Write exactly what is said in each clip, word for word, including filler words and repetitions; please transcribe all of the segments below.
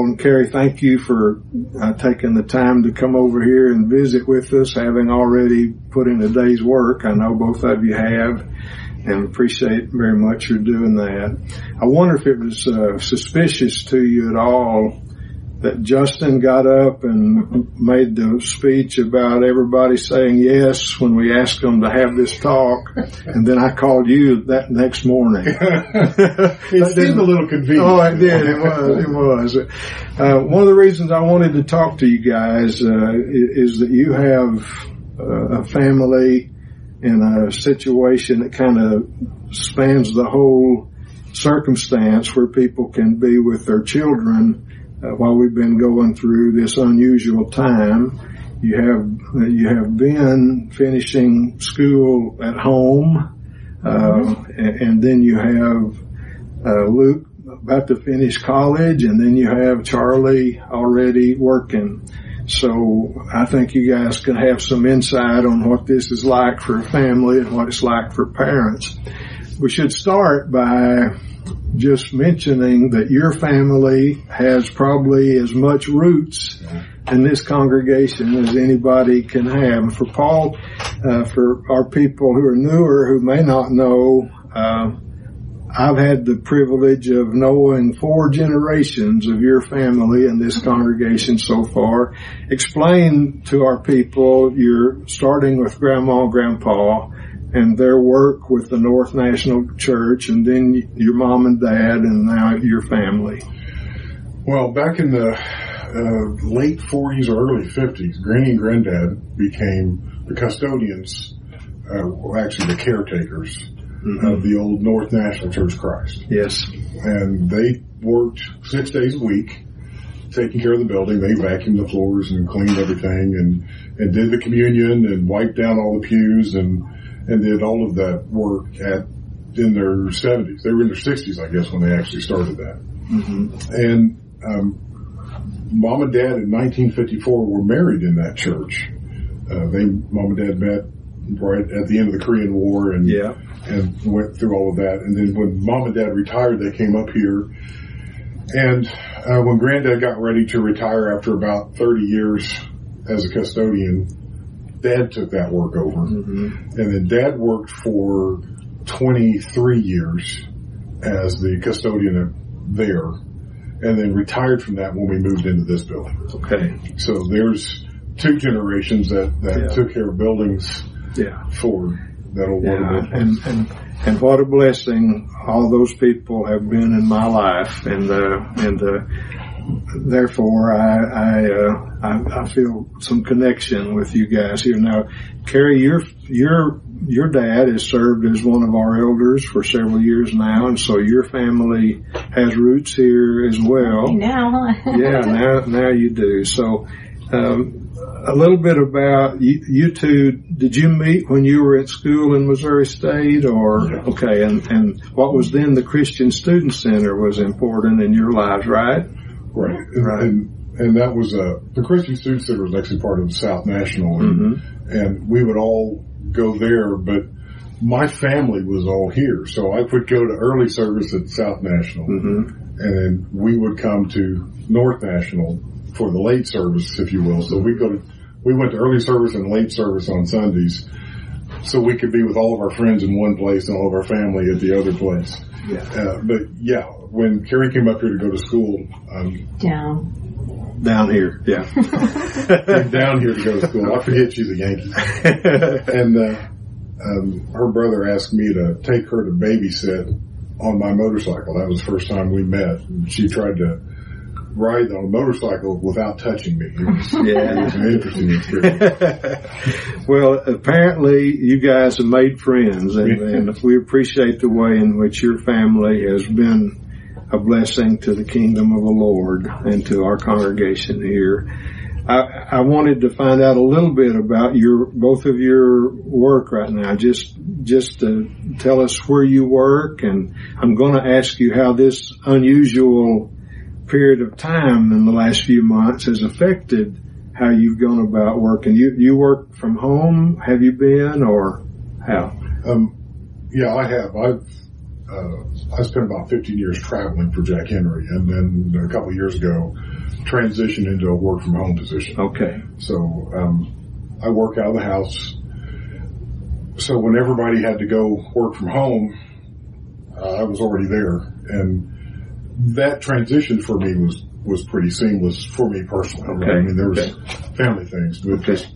all. And Carrie, thank you for uh, taking the time to come over here and visit with us, having already put in a day's work. I know both of you have, and appreciate very much your doing that. I wonder if it was uh, suspicious to you at all that Justin got up and made the speech about everybody saying yes when we asked them to have this talk, and then I called you that next morning. It seemed a little convenient. Oh, it did. It was. It was. Uh, one of the reasons I wanted to talk to you guys uh, is that you have uh, a family in a situation that kind of spans the whole circumstance where people can be with their children Uh, while we've been going through this unusual time. You have, uh, you have been finishing school at home, uh, and, and then you have, uh, Luke about to finish college, and then you have Charlie already working. So I think you guys can have some insight on what this is like for a family and what it's like for parents. We should start by just mentioning that your family has probably as much roots in this congregation as anybody can have. And for Paul, uh, for our people who are newer, who may not know, uh, I've had the privilege of knowing four generations of your family in this congregation so far. Explain to our people, you're starting with Grandma and Grandpa, and their work with the North National Church, and then your mom and dad, and now your family. Well, back in the uh, late forties or early fifties, Granny and Granddad became the custodians, uh, well, actually the caretakers mm-hmm. of the old North National Church of Christ. Yes. And they worked six days a week, taking care of the building. They vacuumed the floors and cleaned everything, and, and did the communion and wiped down all the pews, and and did all of that work at in their seventies. They were in their sixties, I guess, when they actually started that. Mm-hmm. And um, Mom and Dad in nineteen fifty-four were married in that church. Uh, they, Mom and Dad met right at the end of the Korean War, and yeah. and went through all of that. And then when Mom and Dad retired, they came up here. And uh, when Granddad got ready to retire after about thirty years as a custodian, Dad took that work over. Mm-hmm. And then Dad worked for twenty-three years as the custodian there, and then retired from that when we moved into this building. Okay. So there's two generations that, that yeah. took care of buildings yeah. for that old yeah. water. And, and, and what a blessing all those people have been in my life. And, uh, and, uh, therefore I, I, uh, I, I feel some connection with you guys here. Now, Carrie, your, your, your dad has served as one of our elders for several years now, and so your family has roots here as well. Now, huh? Yeah, now, now you do. So, um, a little bit about you, you two. Did you meet when you were at school in Missouri State, or yes. okay? And and what was then the Christian Student Center was important in your lives, right? Right, and, right. And, and that was uh the Christian Student Center was actually part of South National, and, mm-hmm. and we would all go there. But my family was all here, so I would go to early service at South National, mm-hmm. and then we would come to North National for the late service, if you will. So we go to, we went to early service and late service on Sundays, so we could be with all of our friends in one place and all of our family at the other place. Yeah. Uh, but yeah, when Carrie came up here to go to school, um, down, down here, yeah, down here to go to school. I forget she's a Yankee, and uh, um, her brother asked me to take her to babysit on my motorcycle. That was the first time we met. And she tried to ride on a motorcycle without touching me. It was, yeah. it was an interesting experience. Well, apparently you guys have made friends, and, and we appreciate the way in which your family has been a blessing to the kingdom of the Lord and to our congregation here. I, I wanted to find out a little bit about your, both of your work right now. Just, just to tell us where you work, and I'm going to ask you how this unusual period of time in the last few months has affected how you've gone about working. You, you work from home? Have you been, or how? Um, yeah, I have. I've, uh, I spent about fifteen years traveling for Jack Henry, and then a couple of years ago, transitioned into a work from home position. Okay. So um, I work out of the house. So when everybody had to go work from home, uh, I was already there, and that transition for me was was pretty seamless for me personally. Okay. Right? I mean, there was okay. family things, but okay. just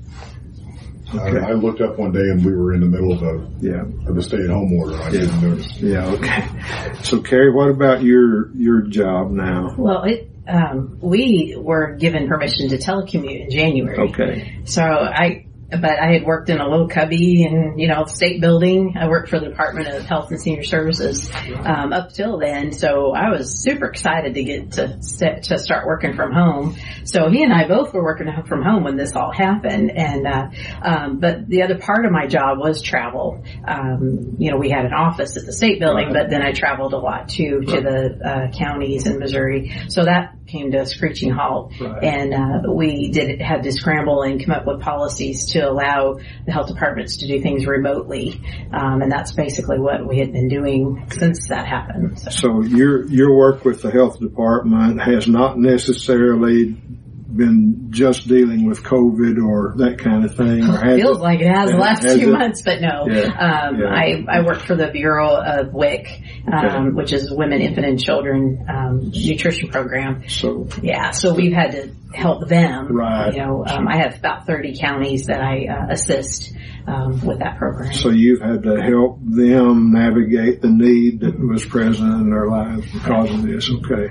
Okay. I, I looked up one day and we were in the middle of a yeah of a stay at home order. I yeah. didn't notice. Yeah. Okay. So, Carrie, what about your your job now? Well, it um, we were given permission to telecommute in January. Okay. So I. But I had worked in a little cubby in, you know, state building. I worked for the Department of Health and Senior Services, um, up till then. So I was super excited to get to, to start working from home. So he and I both were working from home when this all happened. And, uh, um, but the other part of my job was travel. Um, you know, we had an office at the state building, but then I traveled a lot too, to the, uh, counties in Missouri. So that came to a screeching halt. Right. And, uh, we did, had to scramble and come up with policies to to allow the health departments to do things remotely. Um, and that's basically what we had been doing since that happened. So, so your, your work with the health department has not necessarily been just dealing with COVID or that kind of thing? Or has feels it, like it has the last has two it? months, but no. Yeah, um, yeah. I, I work for the Bureau of W I C, um, okay. which is Women, Infant, and Children um, Nutrition Program. So yeah, so we've had to help them. Right. You know, um, I have about thirty counties that I uh, assist um, with that program. So you've had to help them navigate the need that was present in their lives because of this. Okay.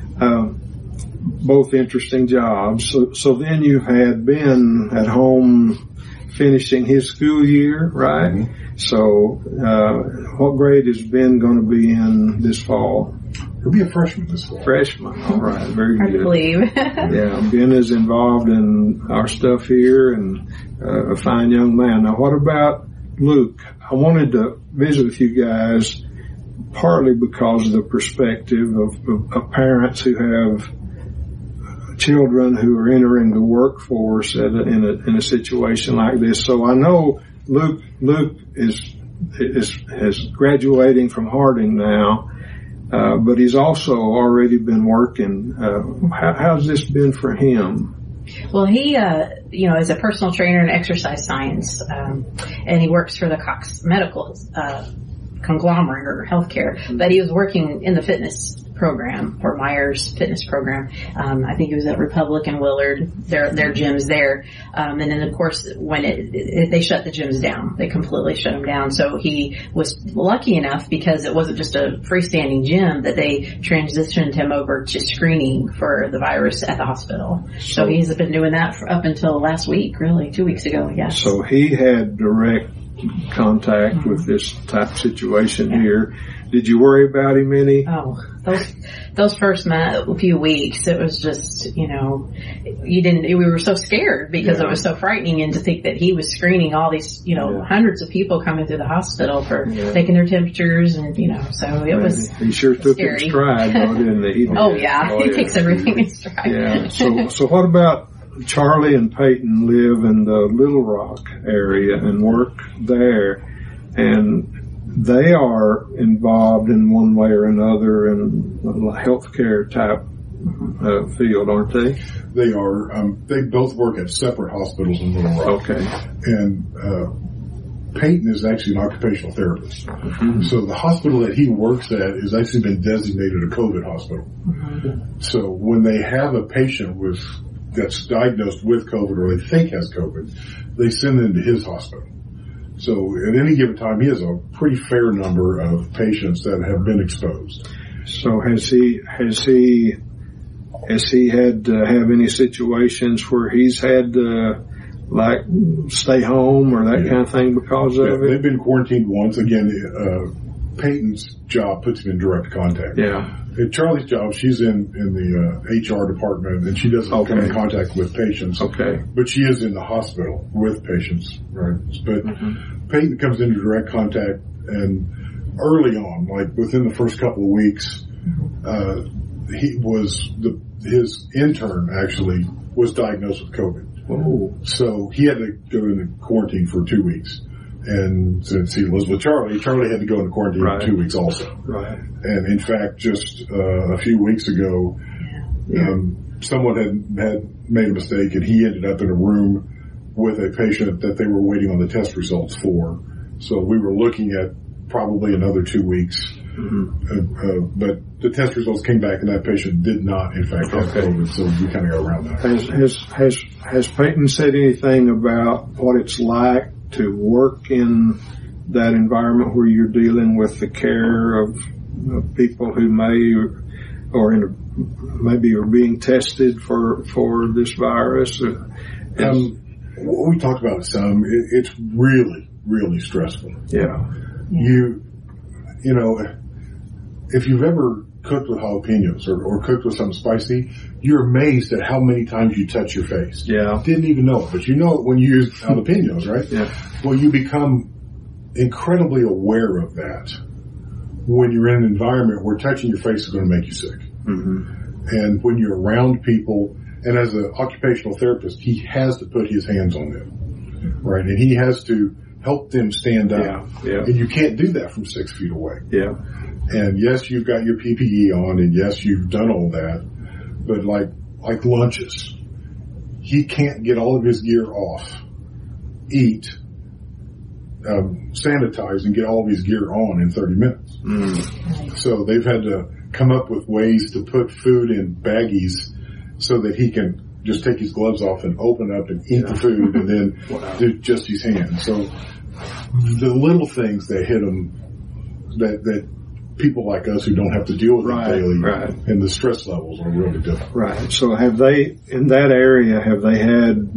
Um, both interesting jobs. So, so then you had Ben at home finishing his school year, right? Mm-hmm. So, uh, what grade is Ben going to be in this fall? He'll be a freshman this fall. Freshman. All right. Very Hard good. to believe. Yeah. Ben is involved in our stuff here and uh, a fine young man. Now, what about Luke? I wanted to visit with you guys partly because of the perspective of, of, of parents who have children who are entering the workforce at a, in a in a situation like this. So I know Luke Luke is is is graduating from Harding now, uh, but he's also already been working. Uh, how, how's this been for him? Well, he, uh, you know, is a personal trainer in exercise science, um, and he works for the Cox Medical uh, conglomerate or healthcare. But he was working in the fitness program, or Myers fitness program. Um, I think it was at Republic and Willard, their, their gyms there. Um, and then of course when it, it, they shut the gyms down, they completely shut them down. So he was lucky enough because it wasn't just a freestanding gym that they transitioned him over to screening for the virus at the hospital. So, so he's been doing that for up until last week, really, two weeks ago, I guess. So he had direct contact mm-hmm. with this type of situation yeah. here. Did you worry about him any? Oh, those those first month, few weeks, it was just, you know, you didn't. We were so scared because yeah. it was so frightening, and to think that he was screening all these, you know, yeah. hundreds of people coming through the hospital for yeah. taking their temperatures, and you know, so it Man, was. He sure took scary. it in stride, though, didn't he? he oh yeah, oh, he yeah. takes everything in stride. Yeah. So so what about Charlie and Peyton live in the Little Rock area and work there, and they are involved in one way or another in a healthcare type uh, field, aren't they? They are. Um, they both work at separate hospitals in Little Rock. Okay. And uh, Peyton is actually an occupational therapist. Mm-hmm. So the hospital that he works at has actually been designated a COVID hospital. Mm-hmm. So when they have a patient with that's diagnosed with COVID or they think has COVID, they send them to his hospital. So at any given time, he has a pretty fair number of patients that have been exposed. So has he, has he, has he had to have any situations where he's had to, like, stay home or that yeah. kind of thing because yeah, of it? They've been quarantined once. Again, uh, Peyton's job puts him in direct contact. Yeah. At Charlie's job, she's in, in the uh, H R department, and she doesn't okay. come in contact with patients. Okay. But she is in the hospital with patients, right? But mm-hmm. Peyton comes into direct contact, and early on, like within the first couple of weeks, uh, he was, the his intern actually was diagnosed with COVID. Oh. So he had to go into quarantine for two weeks. And since he was with Charlie, Charlie had to go into quarantine right. for two weeks also. Right. And in fact, just uh, a few weeks ago, yeah. um, someone had, had made a mistake, and he ended up in a room with a patient that they were waiting on the test results for. So we were looking at probably another two weeks. Mm-hmm. Uh, uh, but the test results came back, and that patient did not, in fact, have okay. COVID. So we kind of go around that. Has, has has has Peyton said anything about what it's like to work in that environment where you're dealing with the care of, of people who may or, or in a, maybe are being tested for for this virus? Um, we talked about it some. It, it's really, really stressful. Yeah. You, you know, if you've ever cooked with jalapenos or, or cooked with something spicy, you're amazed at how many times you touch your face. Yeah. Didn't even know it, but you know it when you use jalapenos, right? Yeah. Well, you become incredibly aware of that when you're in an environment where touching your face is going to make you sick. Mm-hmm. And when you're around people, and as an occupational therapist, he has to put his hands on them, right? And he has to help them stand up. Yeah, yeah. And you can't do that from six feet away. Yeah. And yes, you've got your P P E on, and yes, you've done all that, but like, like lunches, he can't get all of his gear off, eat, um, sanitize, and get all of his gear on in thirty minutes. Mm. So they've had to come up with ways to put food in baggies so that he can just take his gloves off and open up and eat yeah. the food and then wow. do just his hands. So the little things that hit him, that, that people like us who don't have to deal with right, it daily, right. and the stress levels are really different. Right. So have they, in that area, have they had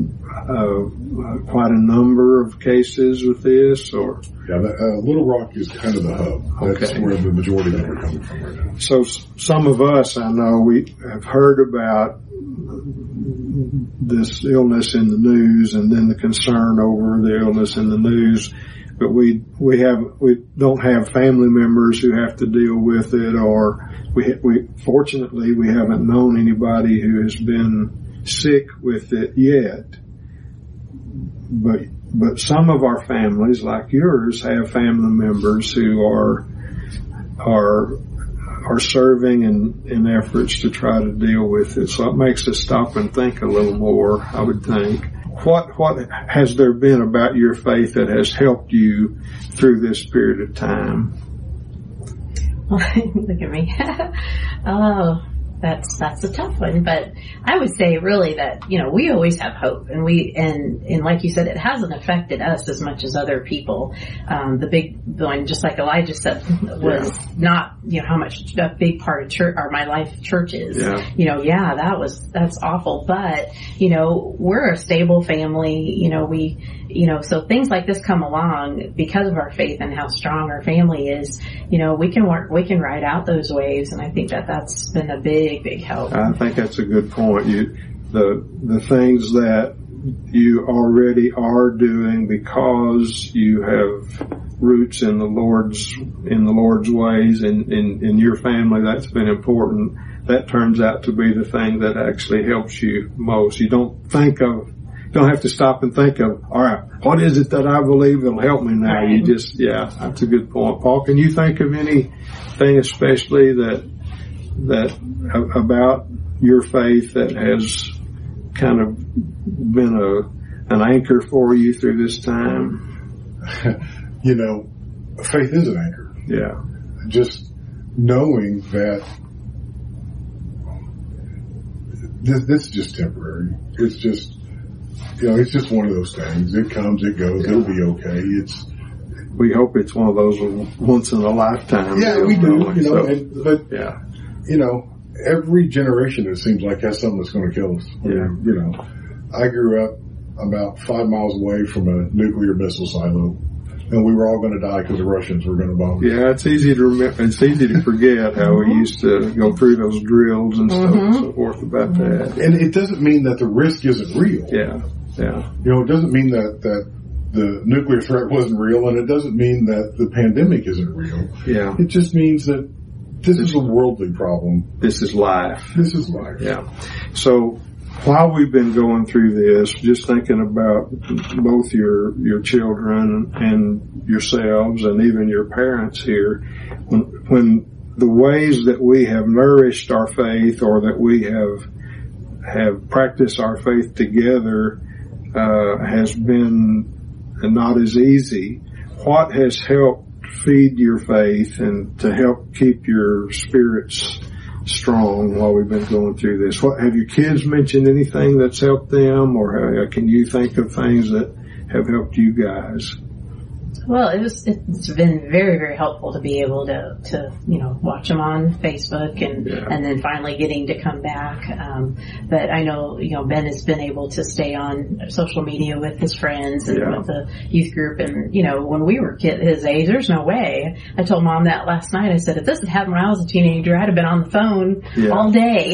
uh, quite a number of cases with this, or? Yeah, the, uh, Little Rock is kind of the hub. That's okay. where the majority of them are coming from right now. So some of us, I know, we have heard about this illness in the news and then the concern over the illness in the news, but we we have we don't have family members who have to deal with it, or we we fortunately we haven't known anybody who has been sick with it yet. But but some of our families, like yours, have family members who are are are serving in, in efforts to try to deal with it. So it makes us stop and think a little more, I would think. What, what has there been about your faith that has helped you through this period of time? Look at me. Oh, that's, that's a tough one. But I would say really that, you know, we always have hope, and we, and, and like you said, it hasn't affected us as much as other people. Um, the big one, just like Elijah said, was yeah. not, you know, how much a big part of church, or my life church is. Yeah. You know, yeah, that was, that's awful. But, you know, we're a stable family, you know, we, you know, so things like this come along because of our faith and how strong our family is. You know, we can work, we can ride out those waves, and I think that that's been a big, big help. I think that's a good point. You, the the things that you already are doing because you have roots in the Lord's in the Lord's ways, and in, in your family, that's been important. That turns out to be the thing that actually helps you most. You don't think of. Don't have to stop and think of, all right, what is it that I believe will help me now? Right. You just, yeah, that's a good point. Paul, can you think of anything especially that, that about your faith that has kind of been a, an anchor for you through this time? You know, faith is an anchor. Yeah. Just knowing that this, this is just temporary. It's just, you know, it's just one of those things. It comes, it goes, yeah. It'll be okay. It's. We hope it's one of those once in a lifetime. Yeah, we do. You know, so, and, but yeah, you know, every generation it seems like has something that's going to kill us. Yeah. You know, I grew up about five miles away from a nuclear missile silo, and we were all going to die because the Russians were going to bomb us. Yeah, it's easy to remember. It's easy to forget how we used to go through those drills and stuff mm-hmm. and so forth about that. And it doesn't mean that the risk isn't real. Yeah. Yeah. You know, it doesn't mean that, that the nuclear threat wasn't real, and it doesn't mean that the pandemic isn't real. Yeah. It just means that this is a worldly problem. This is life. This is life. Yeah. So, while we've been going through this, just thinking about both your your children and yourselves and even your parents here, when, when the ways that we have nourished our faith or that we have have practiced our faith together uh, has been not as easy. What has helped feed your faith and to help keep your spirits strong while we've been going through this? What have your kids mentioned anything that's helped them, or can you think of things that have helped you guys? Well, it was, it's been very, very helpful to be able to, to, you know, watch them on Facebook and, yeah. and then finally getting to come back. Um, but I know, you know, Ben has been able to stay on social media with his friends and yeah. with the youth group. And, you know, when we were kid, his age, there's no way. I told Mom that last night. I said, if this had happened when I was a teenager, I'd have been on the phone yeah. all day.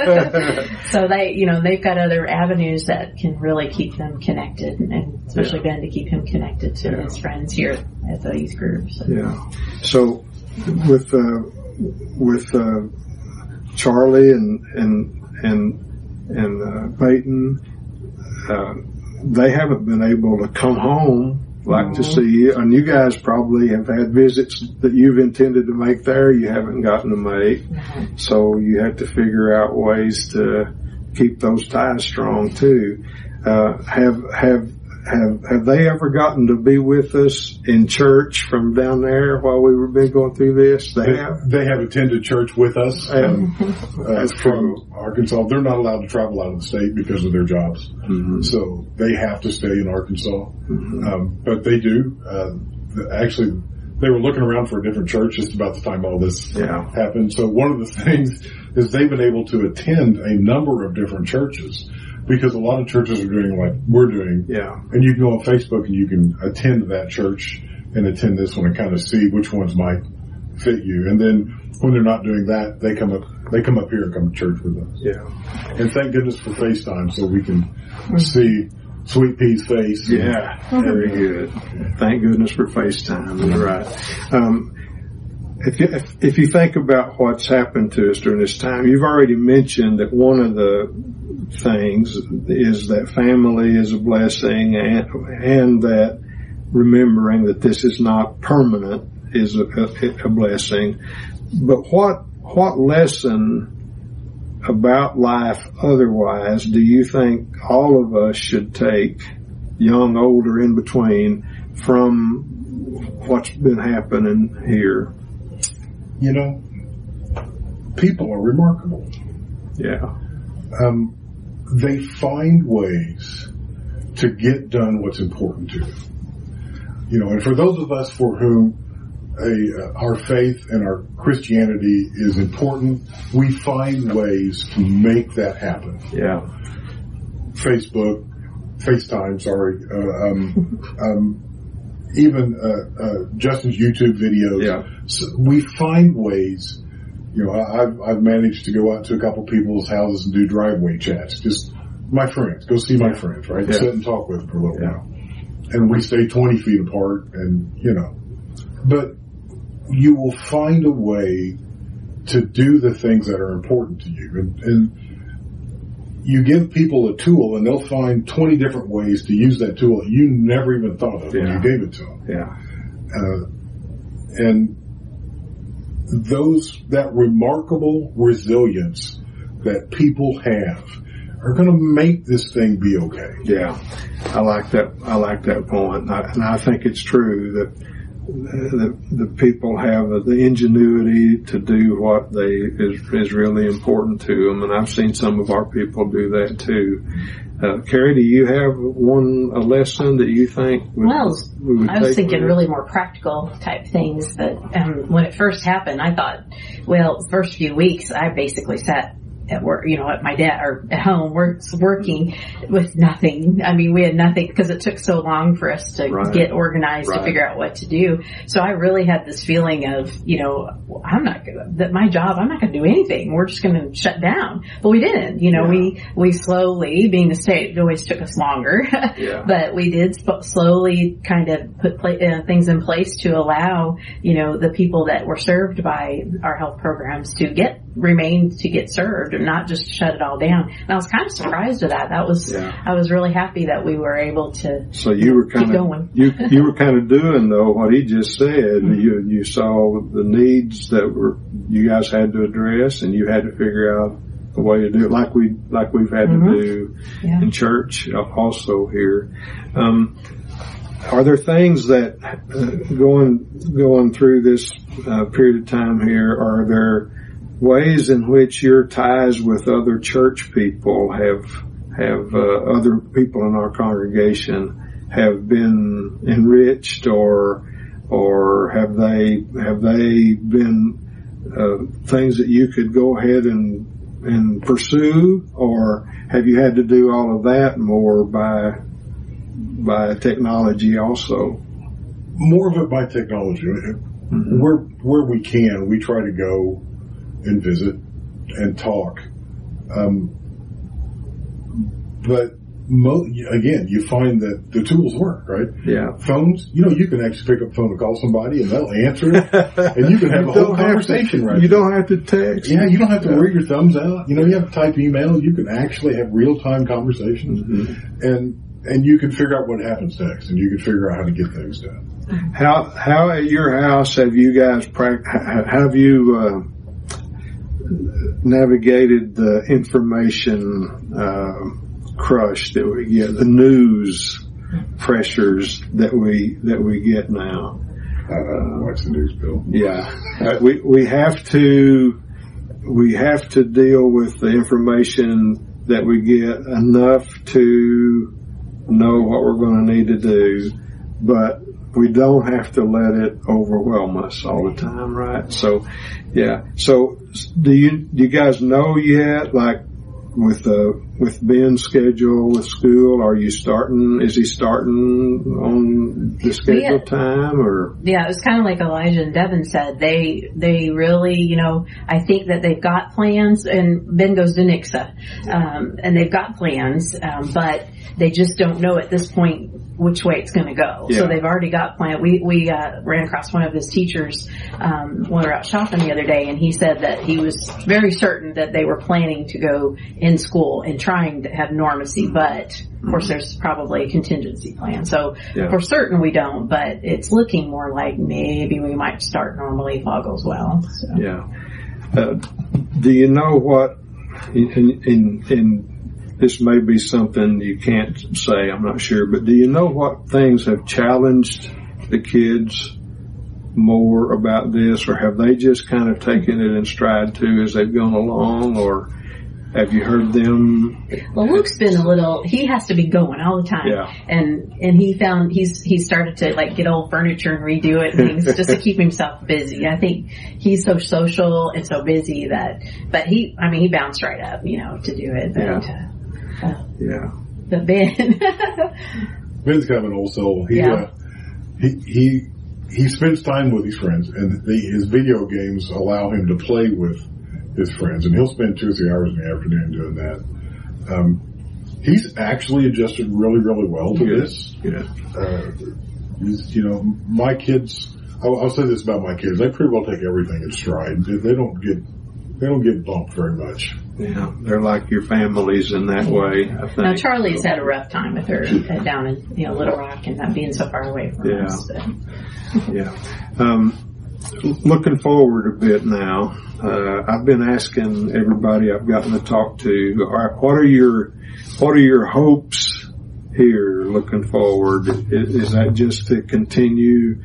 So they, you know, they've got other avenues that can really keep them connected, and especially yeah. Ben to keep him connected to yeah. his friends here at the youth group. So. Yeah. So with uh, with uh, Charlie and and and and uh, Peyton, uh, they haven't been able to come home like mm-hmm. to see you, and you guys probably have had visits that you've intended to make there you haven't gotten to make. Mm-hmm. So you have to figure out ways to keep those ties strong too. Uh, have have Have have they ever gotten to be with us in church from down there while we were been going through this? They, they have. They have attended church with us um, uh, from Arkansas. They're not allowed to travel out of the state because of their jobs, mm-hmm. so they have to stay in Arkansas. Mm-hmm. Um, but they do. Uh, actually, they were looking around for a different church just about the time all this yeah. happened. So one of the things is they've been able to attend a number of different churches. Because a lot of churches are doing like we're doing. Yeah. And you can go on Facebook and you can attend that church and attend this one and kind of see which ones might fit you. And then when they're not doing that, they come up, they come up here and come to church with us. Yeah. And thank goodness for FaceTime so we can mm-hmm. see Sweet Pea's face. Yeah. Very good. Thank goodness for FaceTime. That's right. Um, If you, if, if you think about what's happened to us during this time, you've already mentioned that one of the things is that family is a blessing, and, and that remembering that this is not permanent is a, a, a blessing. But what what lesson about life otherwise do you think all of us should take, young, old, or in between, from what's been happening here? You know, people are remarkable. Yeah. Um, they find ways to get done what's important to them. You know, and for those of us for whom a, uh, our faith and our Christianity is important, we find ways to make that happen. Yeah. Facebook, FaceTime, sorry, uh, um, um, even uh, uh, Justin's YouTube videos. Yeah. So we find ways. You know, I've I've managed to go out to a couple people's houses and do driveway chats. Just my friends, go see my friends, right? Yeah. Sit and talk with them for a little yeah. while, and we stay twenty feet apart, and you know, but you will find a way to do the things that are important to you, and, and you give people a tool and they'll find twenty different ways to use that tool that you never even thought of yeah. when you gave it to them. Yeah. Uh, and those, that remarkable resilience that people have are going to make this thing be okay. Yeah. I like that. I like that point. And I, and I think it's true that the, the people have the ingenuity to do what they is, is really important to them. And I've seen some of our people do that too. Uh, Carrie, do you have one, a lesson that you think would, well, we would I was take thinking really more practical type things that, um, when it first happened, I thought, well, the first few weeks, I basically sat at work, you know, at my dad or at home, work, working with nothing. I mean, we had nothing because it took so long for us to right. get organized right. to figure out what to do. So I really had this feeling of, you know, I'm not gonna, that my job, I'm not going to do anything. We're just going to shut down. But we didn't, you know, yeah. we, we slowly, being the state, it always took us longer, yeah. but we did sp- slowly kind of put pla- uh, things in place to allow, you know, the people that were served by our health programs to get, remain to get served. and not just shut it all down. And I was kind of surprised at that. That was, yeah. I was really happy that we were able to So you were kind keep of, going. you, you were kind of doing though what he just said. Mm-hmm. You, you saw the needs that were, you guys had to address, and you had to figure out a way to do it like we, like we've had mm-hmm. to do yeah. in church also here. Um, Are there things that uh, going going through this uh, period of time here? Are there ways in which your ties with other church people have have uh, other people in our congregation have been enriched, or or have they have they been uh, things that you could go ahead and and pursue, or have you had to do all of that more by by technology also? More of it by technology. Mm-hmm. Where where we can, we try to go and visit and talk. Um, but mo- again, you find that the tools work, right? Yeah. Phones, you know, you can actually pick up the phone and call somebody and they'll answer it, and you can have a whole conversation to, right You there. don't have to text. Yeah, you don't have to yeah. wear your thumbs out. You know, you have to type email. You can actually have real-time conversations. Mm-hmm. And And you can figure out what happens next, and you can figure out how to get things done. How how at your house have you guys pra- have you uh, navigated the information uh, crush that we get, the news pressures that we that we get now? I don't watch the news, Bill. Yeah, we we have to we have to deal with the information that we get enough to know what we're going to need to do, but we don't have to let it overwhelm us all the time, right? So, yeah. So, do you do you guys know yet, like with uh, with Ben's schedule with school? Are you starting? Is he starting on the scheduled yeah. time, or? Yeah, it was kind of like Elijah and Devin said. They they really, you know, I think that they've got plans, and Ben goes to Nixa, um, and they've got plans, um, but they just don't know at this point which way it's going to go. Yeah. So they've already got planned. We we uh, ran across one of his teachers um, when we were out shopping the other day, and he said that he was very certain that they were planning to go in school and trying to have normacy, but of course there's probably a contingency plan. So yeah. for certain we don't, but it's looking more like maybe we might start normally if all goes well. So. Yeah. Uh, do you know what in in, in this may be something you can't say, I'm not sure, but do you know what things have challenged the kids more about this, or have they just kind of taken it in stride too as they've gone along, or have you heard them? Well, Luke's been a little, he has to be going all the time. Yeah. And, and he found, he's, he started to like get old furniture and redo it and things just to keep himself busy. I think he's so social and so busy that, but he, I mean, he bounced right up, you know, to do it. But, yeah. Uh, yeah. But Ben. Ben's kind of an old soul. He, yeah. uh, he, he, he spends time with his friends, and the, his video games allow him to play with his friends, and he'll spend two or three hours in the afternoon doing that. Um, he's actually adjusted really, really well to Good. this. Yeah. Uh, he's, you know, my kids, I'll, I'll say this about my kids, they pretty well take everything in stride. They, they don't get, they don't get bumped very much. Yeah, they're like your families in that way, I think. Now, Charlie's had a rough time with her uh, down in, you know, Little Rock and not being so far away from yeah. us. But. Yeah. Um, looking forward a bit now, uh, I've been asking everybody I've gotten to talk to, all right, what are your, what are your hopes here looking forward? Is, is that just to continue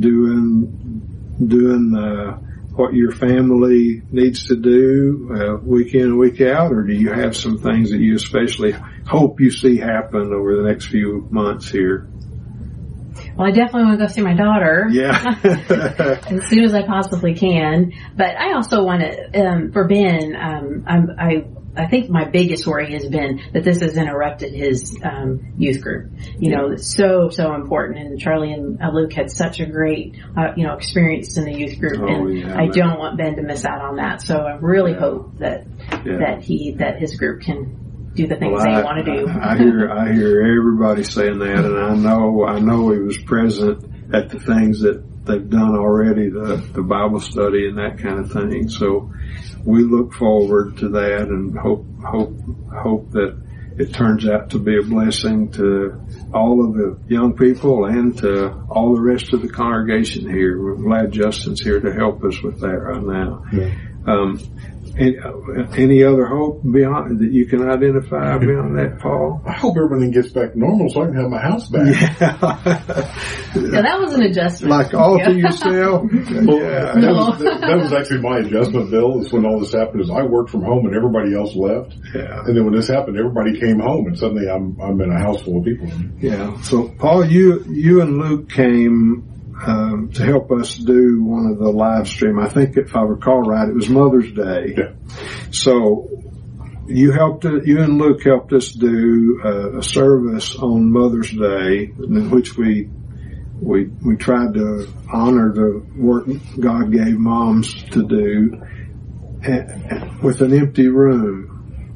doing, doing, uh, what your family needs to do uh, week in and week out, or do you have some things that you especially hope you see happen over the next few months here? Well, I definitely want to go see my daughter. Yeah. as soon as I possibly can. But I also want to, um, for Ben, um, I'm, I, I think my biggest worry has been that this has interrupted his um, youth group. You know, it's so, so important. And Charlie and uh, Luke had such a great, uh, you know, experience in the youth group. Oh, and yeah, I man. don't want Ben to miss out on that. So I really yeah. hope that, yeah. that he, that his group can do the things well, they I, want to do. I, I hear, I hear everybody saying that, and I know, I know he was present at the things that they've done already the, the Bible study and that kind of thing. So we look forward to that and hope, hope, hope that it turns out to be a blessing to all of the young people and to all the rest of the congregation here. We're glad Justin's here to help us with that right now. Yeah. Um, any, any other hope beyond that you can identify beyond that, Paul? I hope everything gets back normal so I can have my house back. Yeah, yeah that was an adjustment. Like all to yourself? Well, yeah. that, was, that, that was actually my adjustment, Bill, is when all this happened is I worked from home and everybody else left. Yeah. And then when this happened, everybody came home and suddenly I'm, I'm in a house full of people. Yeah. So Paul, you, you and Luke came Um, to help us do one of the live stream. I think if I recall right, it was Mother's Day. Yeah. So you helped, you and Luke helped us do a, a service on Mother's Day in which we, we, we tried to honor the work God gave moms to do with an empty room.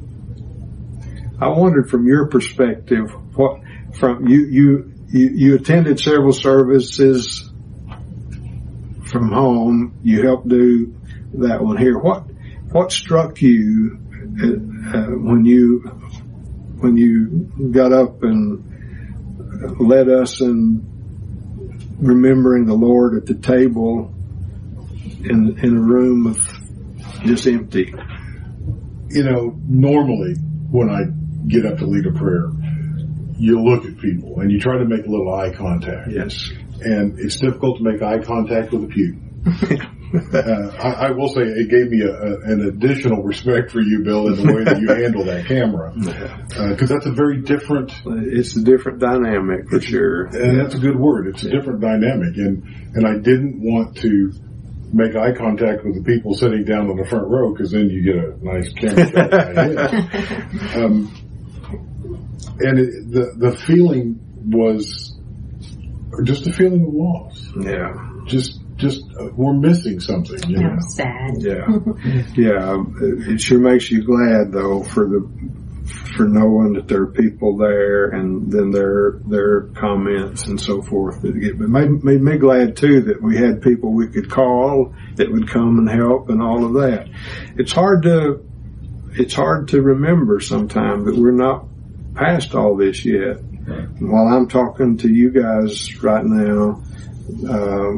I wondered from your perspective, what, from you, you, you, you attended several services from home. You helped do that one here. What what struck you uh, when you when you got up and led us in remembering the Lord at the table in in a room of just empty? You know, normally when I get up to lead a prayer, you look at people and you try to make a little eye contact. Yes. And it's difficult to make eye contact with a pew. uh, I, I will say it gave me a, a, an additional respect for you, Bill, in the way that you handle that camera. Because uh, that's a very different... It's a different dynamic, for sure. And that's a good word. It's a different dynamic. And, and I didn't want to make eye contact with the people sitting down on the front row because then you get a nice camera shot of my head. Um, and it, the, the feeling was... just a feeling of loss. Yeah. Just, just, uh, we're missing something, you know. I'm sad. Yeah. Yeah. It sure makes you glad though for the, for knowing that there are people there and then their, their comments and so forth that get, but made, made me glad too that we had people we could call that would come and help and all of that. It's hard to, it's hard to remember sometimes that we're not past all this yet. And while I'm talking to you guys right now, uh,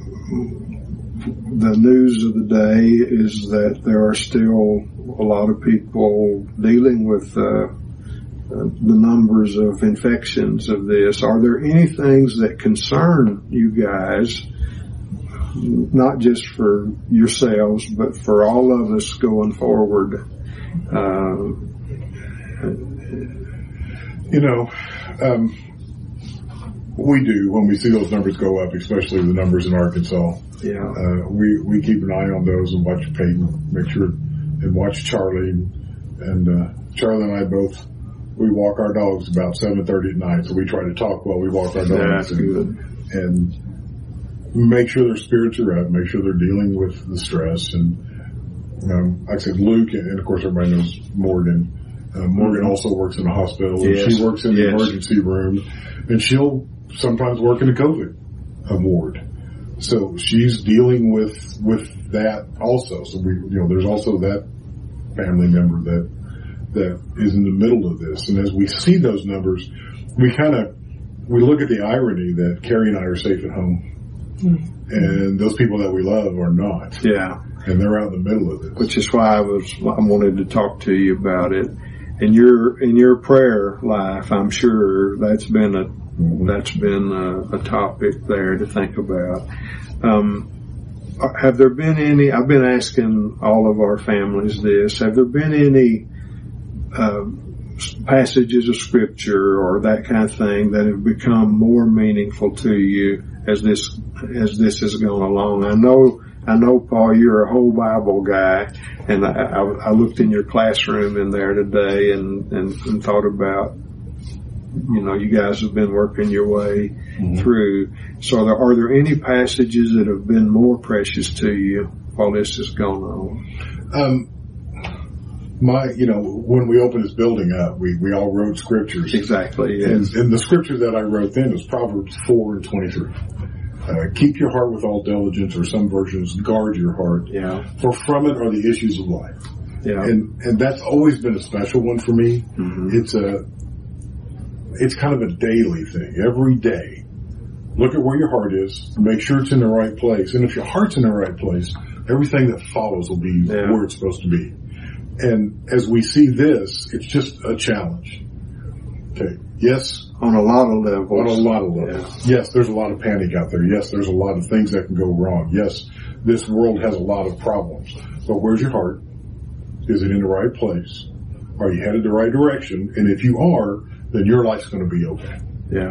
the news of the day is that there are still a lot of people dealing with uh, uh, the numbers of infections of this. Are there any things that concern you guys, not just for yourselves, but for all of us going forward? Uh, you know, Um, we do when we see those numbers go up, especially the numbers in Arkansas. Yeah. Uh, we, we keep an eye on those and watch Peyton, make sure, and watch Charlie. And, uh, Charlie and I both, we walk our dogs about seven thirty at night, so we try to talk while we walk our dogs. That's good. And make sure their spirits are up, make sure they're dealing with the stress. And, um, like I said, Luke, and of course everybody knows Morgan. Uh, Morgan also works in a hospital. Yes. She works in the yes. emergency room, and she'll sometimes work in a COVID ward. So she's dealing with with that also. So we, you know, there's also that family member that that is in the middle of this. And as we see those numbers, we kind of we look at the irony that Carrie and I are safe at home, mm-hmm. and those people that we love are not. Yeah, and they're out in the middle of this. Which is why I was I wanted to talk to you about it. In your in your prayer life, I'm sure that's been a mm-hmm. that's been a, a topic there to think about. Um, have there been any? I've been asking all of our families this. Have there been any uh, passages of scripture or that kind of thing that have become more meaningful to you as this as this has gone along? I know. I know, Paul, you're a whole Bible guy, and I, I, I looked in your classroom in there today and, and, and thought about, you know, you guys have been working your way mm-hmm. through. So there, are there any passages that have been more precious to you while this has gone on? Um, my, you know, when we opened this building up, we, we all wrote scriptures. Exactly, yes. And, and the scripture that I wrote then was Proverbs four and twenty-three. Uh, keep your heart with all diligence, or some versions, guard your heart. Yeah. For from it are the issues of life. Yeah. And, and that's always been a special one for me. Mm-hmm. It's a, it's kind of a daily thing. Every day, look at where your heart is, make sure it's in the right place. And if your heart's in the right place, everything that follows will be yeah. where it's supposed to be. And as we see this, it's just a challenge. Okay. Yes. On a lot of levels. On a lot of levels. Yeah. Yes, there's a lot of panic out there. Yes, there's a lot of things that can go wrong. Yes, this world has a lot of problems. But where's your heart? Is it in the right place? Are you headed the right direction? And if you are, then your life's going to be okay. Yeah.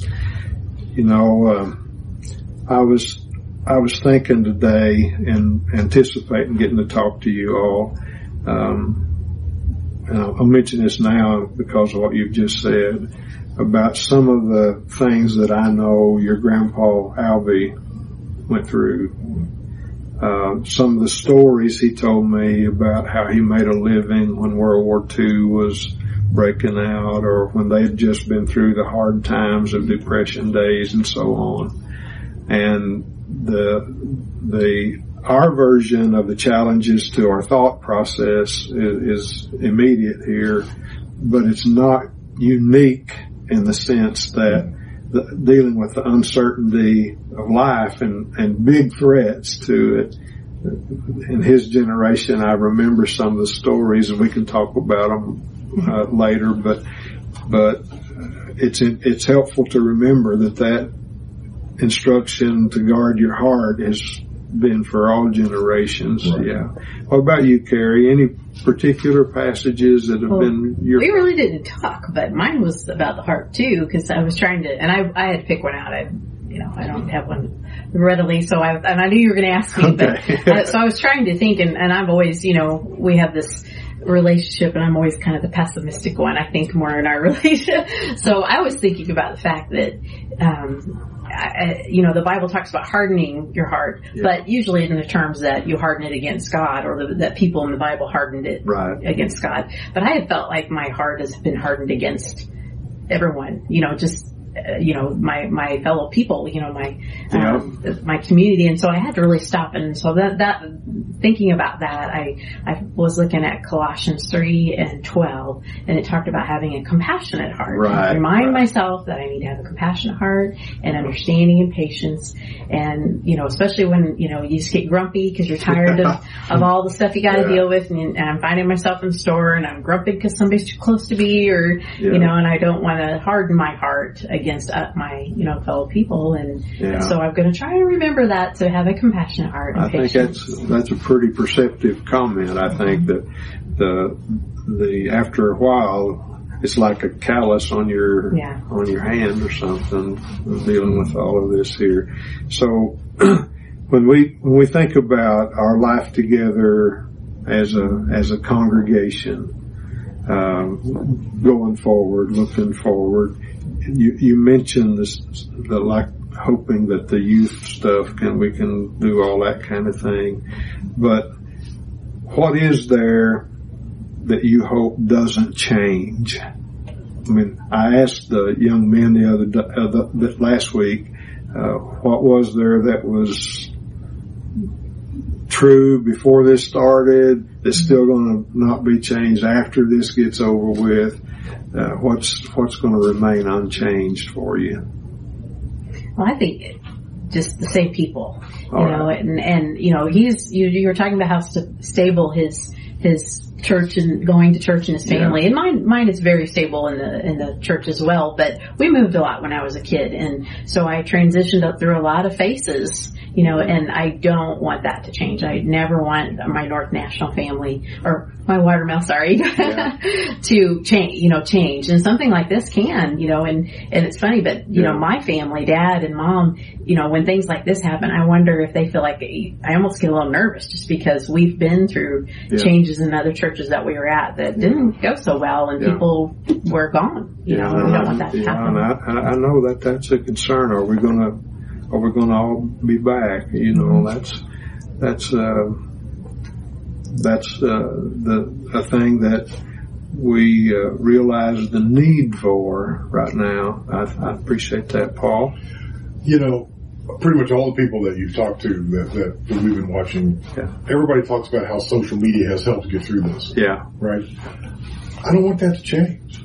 You know, um, I was I was thinking today and anticipating getting to talk to you all. Um, and I'll, I'll mention this now because of what you've just said about some of the things that I know your grandpa Albie went through. Uh, some of the stories he told me about how he made a living when World War Two was breaking out, or when they'd just been through the hard times of Depression days and so on. And the, the, our version of the challenges to our thought process is, is immediate here, but it's not unique in the sense that the, dealing with the uncertainty of life and, and big threats to it. In his generation, I remember some of the stories, and we can talk about them uh, later, but, but it's, it's helpful to remember that that instruction to guard your heart has been for all generations. Right. Yeah. What about you, Carrie? Any particular passages that have well, been your... We really didn't talk, but mine was about the heart too, because I was trying to, and I, I had to pick one out. I, you know, I don't have one readily, so I, and I knew you were going to ask me, okay. but, uh, so I was trying to think, and, and I'm always, you know, we have this relationship, and I'm always kind of the pessimistic one, I think, more in our relationship. So I was thinking about the fact that, um, I, you know, the Bible talks about hardening your heart, yeah. but usually in the terms that you harden it against God, or the, that people in the Bible hardened it right. against God. But I have felt like my heart has been hardened against everyone, you know, just, uh, you know, my, my fellow people, you know, my, yeah. um, my community. And so I had to really stop. And so that, that, thinking about that, I, I was looking at Colossians three and twelve, and it talked about having a compassionate heart. Right, Remind right. myself that I need to have a compassionate heart and understanding and patience. And, you know, especially when, you know, you just get grumpy because you're tired of, of all the stuff you got to yeah. deal with. And, and I'm finding myself in the store and I'm grumpy because somebody's too close to me, or, yeah. you know, and I don't want to harden my heart against uh, my, you know, fellow people. And yeah. so I'm going to try and remember that, to have a compassionate heart and I patience. think that's, that's a pretty perceptive comment. I think that the, the, after a while, it's like a callus on your, yeah. on your hand or something, dealing with all of this here. So, when we, when we think about our life together as a, as a congregation, um, going forward, looking forward, you, you mentioned this, the, like, hoping that the youth stuff can, we can do all that kind of thing. But what is there that you hope doesn't change? I mean, I asked the young men the other, uh, the, the last week, uh, what was there that was true before this started that's still going to not be changed after this gets over with? Uh, what's, what's going to remain unchanged for you? Well, I think just the same people, you All know, right. and, and, you know, he's, you, you were talking about how st- stable his, his church and going to church and his family. Yeah. And mine, mine is very stable in the, in the church as well, but we moved a lot when I was a kid. And so I transitioned up through a lot of phases, you know, and I don't want that to change. I never want my North National family, or my Watermill, sorry, yeah. to change, you know, change. And something like this can, you know, and, and it's funny, but, you yeah. know, my family, dad and mom, you know, when things like this happen, I wonder if they feel like, I almost get a little nervous just because we've been through yeah. changes in other churches that we were at that didn't go so well, and yeah. people were gone, you yeah, know, we don't want that to yeah, happen. And I, I know that that's a concern. Are we going to, are we going to all be back? You know, that's, that's, uh, that's, uh, the, a thing that we, uh, realize the need for right now. I, I appreciate that, Paul. You know, pretty much all the people that you've talked to that, that, that we've been watching, Yeah. everybody talks about how social media has helped get through this. Yeah. Right? I don't want that to change.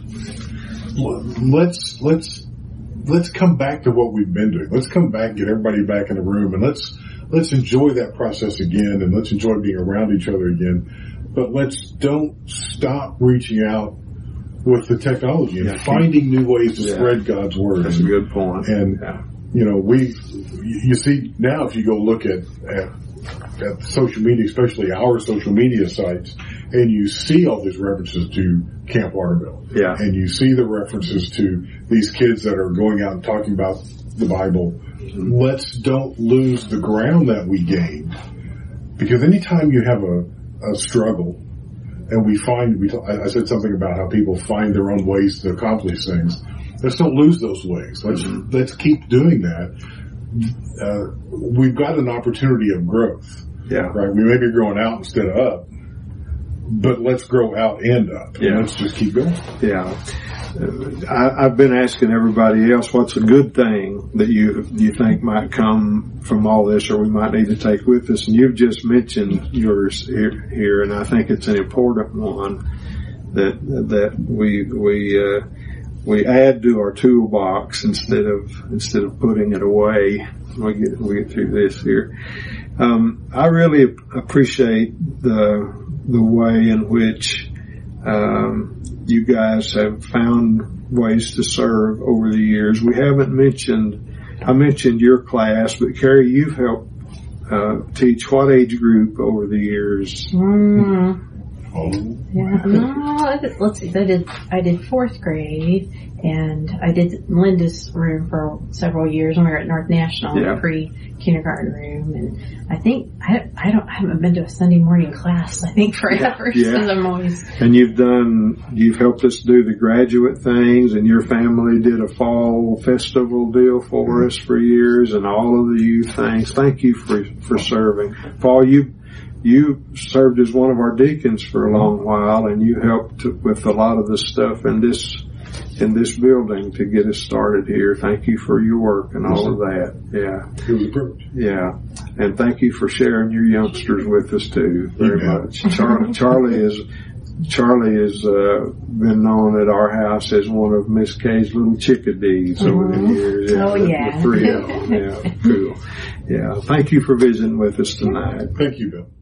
Let's, let's, let's come back to what we've been doing. Let's come back, get everybody back in the room, and let's, let's enjoy that process again, and let's enjoy being around each other again. But let's don't stop reaching out with the technology and Yeah. finding new ways to Yeah. spread God's word. That's a good point. And, yeah. you know, we, you see now if you go look at, at, at social media, especially our social media sites, and you see all these references to Camp Waterville. Yeah. And you see the references to these kids that are going out and talking about the Bible. Mm-hmm. Let's don't lose the ground that we gained. Because anytime you have a, a struggle, and we find, we, I said something about how people find their own ways to accomplish things. Let's don't lose those ways. Let's, mm-hmm. let's keep doing that. Uh, we've got an opportunity of growth. Yeah. Right? We may be growing out instead of up, but let's grow out and up. Yeah. And let's just keep going. Yeah. Uh, I, I've been asking everybody else, what's a good thing that you you think might come from all this, or we might need to take with us? And you've just mentioned yours here, here and I think it's an important one that that we we uh, we add to our toolbox instead of instead of putting it away. We get we get through this here. Um, I really appreciate the the way in which um, you guys have found ways to serve over the years. We haven't mentioned, I mentioned your class, but Carrie, you've helped uh, teach what age group over the years? Mm. Oh. Yeah, no, I did, let's see, I did, I did fourth grade, and I did Linda's room for several years when we were at North National, Yeah. the pre-kindergarten room, and I think, I, I don't, I haven't been to a Sunday morning class, I think, forever, Yeah. because I'm always... And you've done, you've helped us do the graduate things, and your family did a fall festival deal for us for years, and all of the youth things. Thank you for, for serving. Paul, you, you served as one of our deacons for a long while, and you helped with a lot of the stuff in this, in this building to get us started here. Thank you for your work and all of that. Yeah. It was a privilege. Yeah. And thank you for sharing your youngsters with us too, very Yeah. much. Charlie, Charlie is, Charlie has, uh, been known at our house as one of Miss Kay's little chickadees mm-hmm. over the years. Yeah, oh the, yeah. The three of them. Yeah. Cool. Yeah. Thank you for visiting with us tonight. Thank you, Bill.